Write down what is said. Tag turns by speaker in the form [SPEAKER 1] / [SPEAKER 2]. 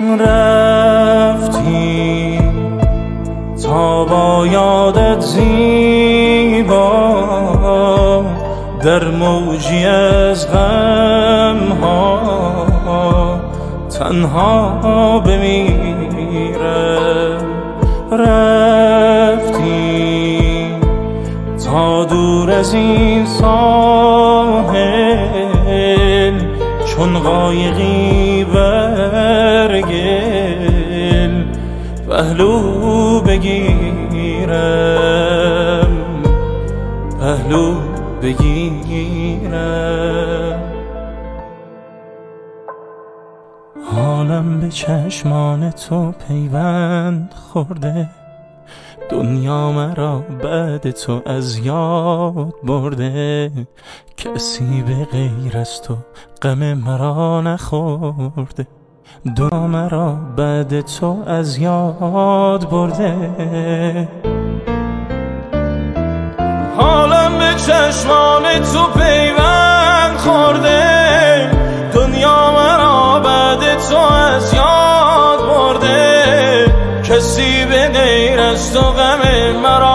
[SPEAKER 1] رفتی تا با یادت زیبا در موجی از غم ها تنها بمیرم. رفتی تا دور از این ساحل چون قایقی بر گل پهلو بگیرم، پهلو بگیرم. حالم به چشمان تو پیوند خورده، دنیا مرا بعد تو از یاد برده. کسی به غیر از تو غم مرا نخورده، دنیا مرا بعد تو از یاد برده. حالم به چشمان تو پیوند خورده، دنیا مرا بعد تو از یاد برده. کسی به غیر از تو غم مرا